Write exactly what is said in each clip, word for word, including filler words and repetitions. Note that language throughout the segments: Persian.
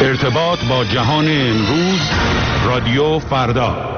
ارتباط با جهان امروز، رادیو فردا.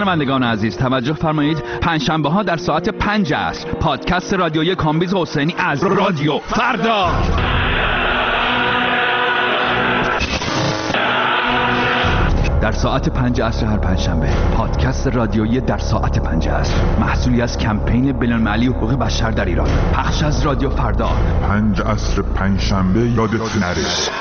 شنوندگان عزیز توجه فرمایید، پنجشنبه ها در ساعت پنج عصر پادکست رادیویی کامبیز حسینی از رادیو فردا. در ساعت پنج عصر هر پنجشنبه پادکست رادیویی در ساعت پنج عصر، محصولی از کمپین بین‌المللی حقوق بشر در ایران، پخش از رادیو فردا. پنج عصر پنجشنبه یادت نره.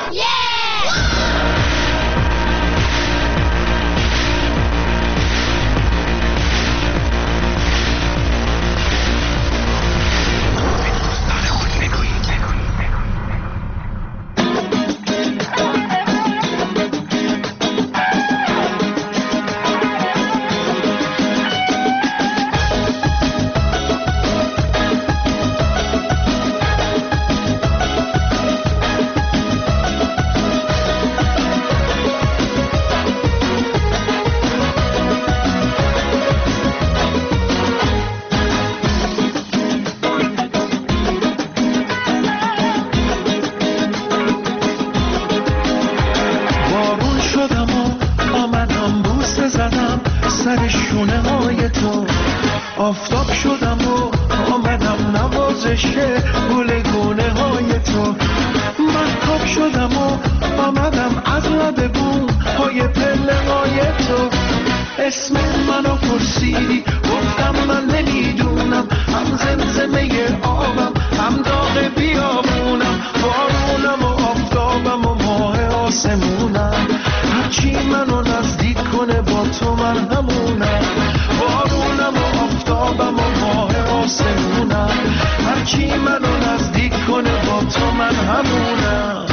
آفتاب شدم و آمدم نوازش گلگونه های تو، محتاب شدم و آمدم از لب بوم های پله های تو. اسم منو پرسیدی گفتم من نمیدونم، هم زمزمه آبم هم داغ بیابونم، بارونم و آفتابم و ماه آسمونم، هرچی منو نزدیک کنه با تو من همونم، بارونم و آفتابم و ماه آسمونم، هرچی منو نزدیک کنه با تو من همونم.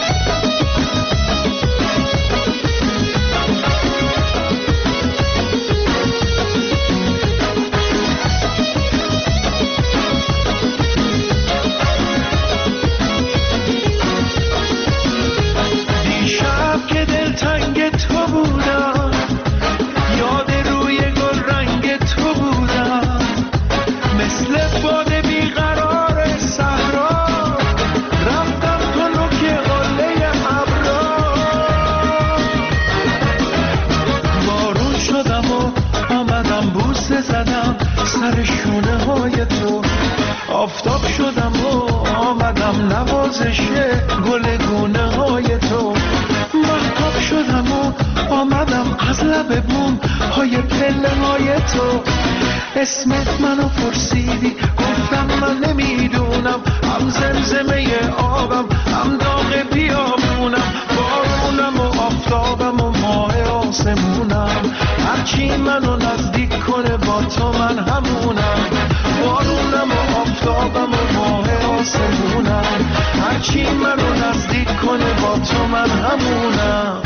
دیشب که دلتنگ تو بودم، یاد روی گل رنگ تو بودم، مثل باد بیقرار صحرا رفتم تو نوک قله ابرا. بارون شدم و آمدم بوسه زدم سر شونه های تو، آفتاب شدم و آمدم نوازش گلگونه های تو، محتاب شدم و آمدم از لب بوم های پله های تو. اسمت منو پرسیدی گفتم من نمیدونم، هم زمزمه آبم هم داغ بیابونم، بارونم و آفتابم و ماه آسمونم، هرچی منو نزدیک کنه با تو من همونم، بارونم و آفتابم و ماه آسمونم، هرچی منو نزدیک کنه با تو من همونم.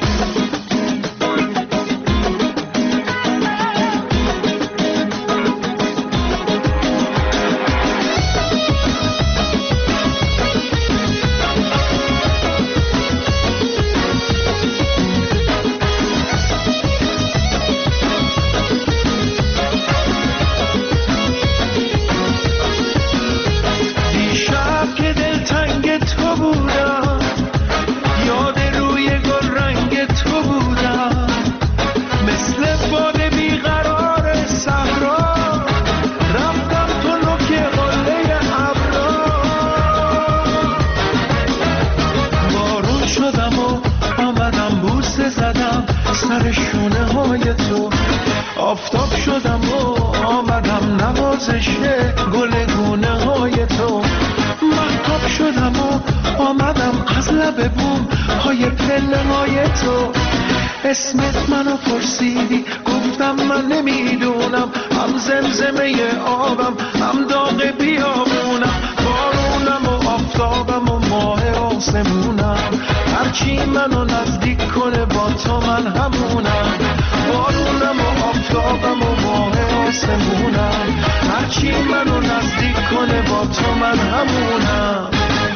سر شونه های تو، آفتاب شدم و آمدم نوازش گلگونه های تو، محتاب شدم و آمدم از لب بوم های پله های تو. اسمت منو پرسیدی گفتم من نمیدونم، هم زمزمه آبم هم داغ بیابونم، بارونم و آفتابم و ماه آسمونم، هرچی منو نزدیک کنه با تو من همونم، بارونم و آفتابم و ماه آسمونم، هرچی منو نزدیک کنه با تو من همونم.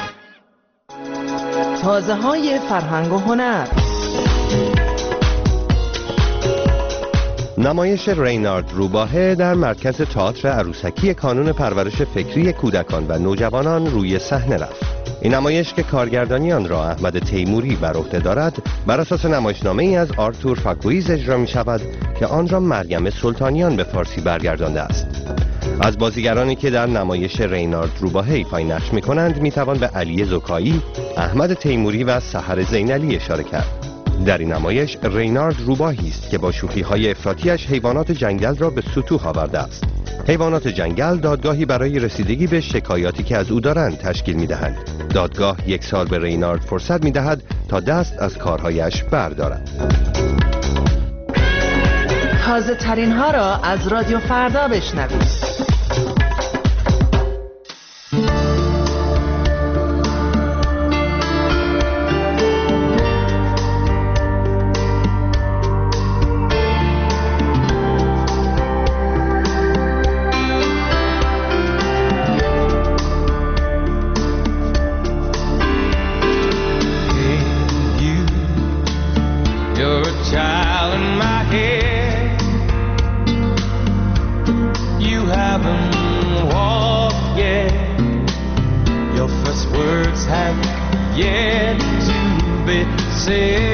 تازه های فرهنگ و هنر. نمایش رینارد روباهه در مرکز تئاتر عروسکی کانون پرورش فکری کودکان و نوجوانان روی صحنه رفت. این نمایش که کارگردانی آن را احمد تیموری بر عهده دارد، بر اساس نمایشنامه ای از آرتور فاکویز اجرا می شود که آن را مریم سلطانیان به فارسی برگردانده است. از بازیگرانی که در نمایش رینارد روباهه ایفای نقش می کنند می توان به علی زکایی، احمد تیموری و سحر زینالی اشاره کرد. در این نمایش رینارد روباهی است که با شوخی‌های افراطی‌اش حیوانات جنگل را به سطوح آورده است. حیوانات جنگل دادگاهی برای رسیدگی به شکایاتی که از او دارند تشکیل می‌دهند. دادگاه یک سال به رینارد فرصت می‌دهد تا دست از کارهایش بردارد. تازه ترین ها را از رادیو فردا بشنوید. Yet to be said.